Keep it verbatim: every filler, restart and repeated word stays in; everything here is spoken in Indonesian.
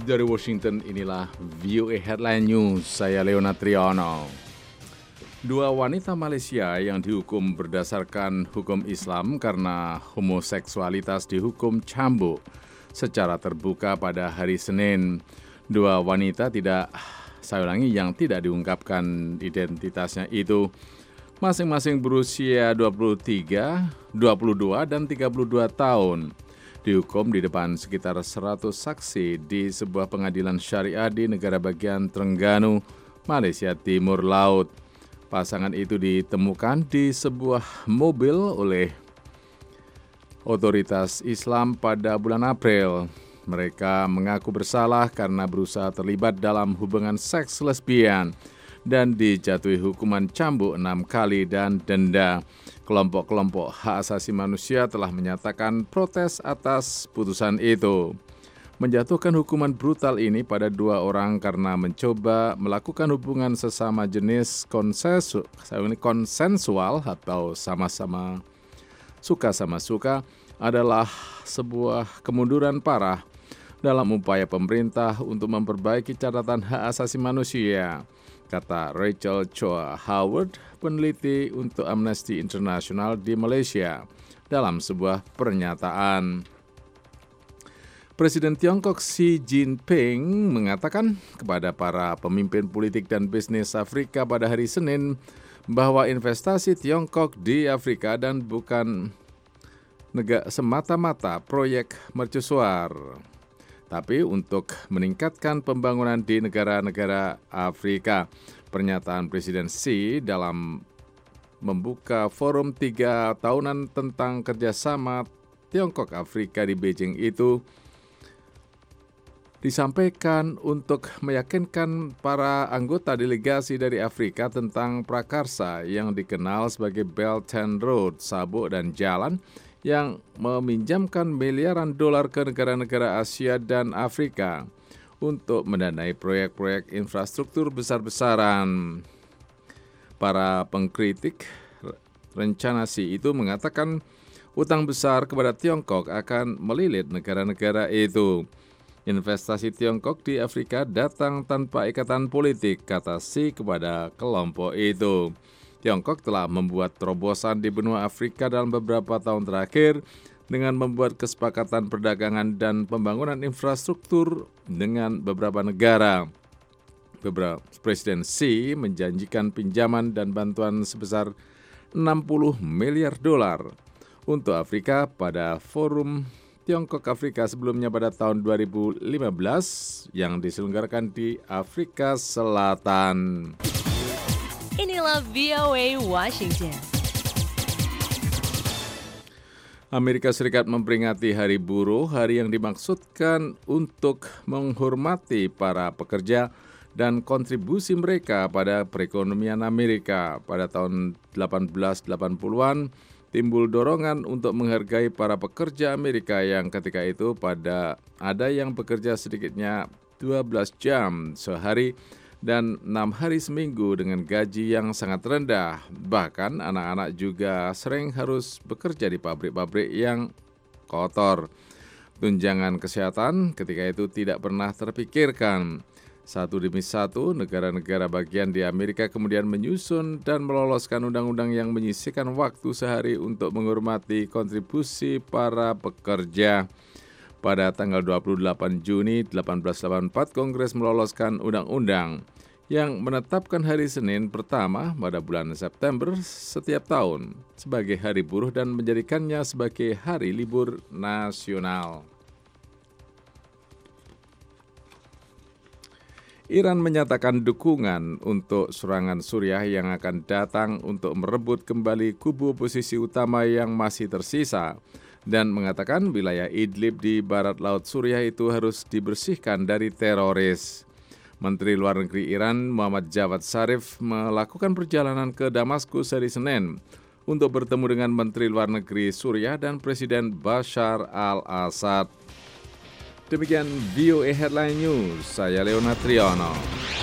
Dari Washington, inilah V O A Headline News, saya Leona Triano. Dua wanita Malaysia yang dihukum berdasarkan hukum Islam karena homoseksualitas dihukum cambuk secara terbuka pada hari Senin. Dua wanita tidak, saya ulangi, yang tidak diungkapkan identitasnya itu masing-masing berusia dua puluh tiga, dua puluh dua, dan tiga puluh dua tahun. Dihukum di depan sekitar seratus saksi di sebuah pengadilan syariah di negara bagian Terengganu, Malaysia Timur Laut. Pasangan itu ditemukan di sebuah mobil oleh otoritas Islam pada bulan April. Mereka mengaku bersalah karena berusaha terlibat dalam hubungan seks lesbian dan dijatuhi hukuman cambuk enam kali dan denda. Kelompok-kelompok hak asasi manusia telah menyatakan protes atas putusan itu. Menjatuhkan hukuman brutal ini pada dua orang karena mencoba melakukan hubungan sesama jenis konsensu, konsensual atau sama-sama suka sama suka adalah sebuah kemunduran parah dalam upaya pemerintah untuk memperbaiki catatan hak asasi manusia, kata Rachel Chua Howard, peneliti untuk Amnesty International di Malaysia, dalam sebuah pernyataan. Presiden Tiongkok Xi Jinping mengatakan kepada para pemimpin politik dan bisnis Afrika pada hari Senin bahwa investasi Tiongkok di Afrika dan bukan negara semata-mata proyek mercusuar, tapi untuk meningkatkan pembangunan di negara-negara Afrika. Pernyataan Presiden Xi dalam membuka forum tiga tahunan tentang kerjasama Tiongkok Afrika di Beijing itu disampaikan untuk meyakinkan para anggota delegasi dari Afrika tentang prakarsa yang dikenal sebagai Belt and Road, sabuk dan jalan, yang meminjamkan miliaran dolar ke negara-negara Asia dan Afrika untuk mendanai proyek-proyek infrastruktur besar-besaran. Para pengkritik rencana Xi itu mengatakan utang besar kepada Tiongkok akan melilit negara-negara itu. Investasi Tiongkok di Afrika datang tanpa ikatan politik, kata Xi kepada kelompok itu. Tiongkok telah membuat terobosan di benua Afrika dalam beberapa tahun terakhir dengan membuat kesepakatan perdagangan dan pembangunan infrastruktur dengan beberapa negara. Beberapa Presiden Xi menjanjikan pinjaman dan bantuan sebesar enam puluh miliar dolar untuk Afrika pada forum Tiongkok Afrika sebelumnya pada tahun dua ribu lima belas yang diselenggarakan di Afrika Selatan. Inilah V O A Washington. Amerika Serikat memperingati Hari Buruh, hari yang dimaksudkan untuk menghormati para pekerja dan kontribusi mereka pada perekonomian Amerika. Pada tahun delapan belas delapan puluhan, timbul dorongan untuk menghargai para pekerja Amerika yang ketika itu pada ada yang bekerja sedikitnya dua belas jam sehari dan enam hari seminggu dengan gaji yang sangat rendah. Bahkan anak-anak juga sering harus bekerja di pabrik-pabrik yang kotor. Tunjangan kesehatan ketika itu tidak pernah terpikirkan. Satu demi satu, negara-negara bagian di Amerika kemudian menyusun dan meloloskan undang-undang yang menyisihkan waktu sehari untuk menghormati kontribusi para pekerja. Pada tanggal dua puluh delapan Juni seribu delapan ratus delapan puluh empat, Kongres meloloskan undang-undang yang menetapkan hari Senin pertama pada bulan September setiap tahun sebagai hari buruh dan menjadikannya sebagai hari libur nasional. Iran menyatakan dukungan untuk serangan Suriah yang akan datang untuk merebut kembali kubu oposisi utama yang masih tersisa, dan mengatakan wilayah Idlib di barat laut Suriah itu harus dibersihkan dari teroris. Menteri Luar Negeri Iran Muhammad Javad Zarif melakukan perjalanan ke Damaskus hari Senin untuk bertemu dengan Menteri Luar Negeri Suriah dan Presiden Bashar al-Assad. Demikian V O A Headline News, saya Leona Triano.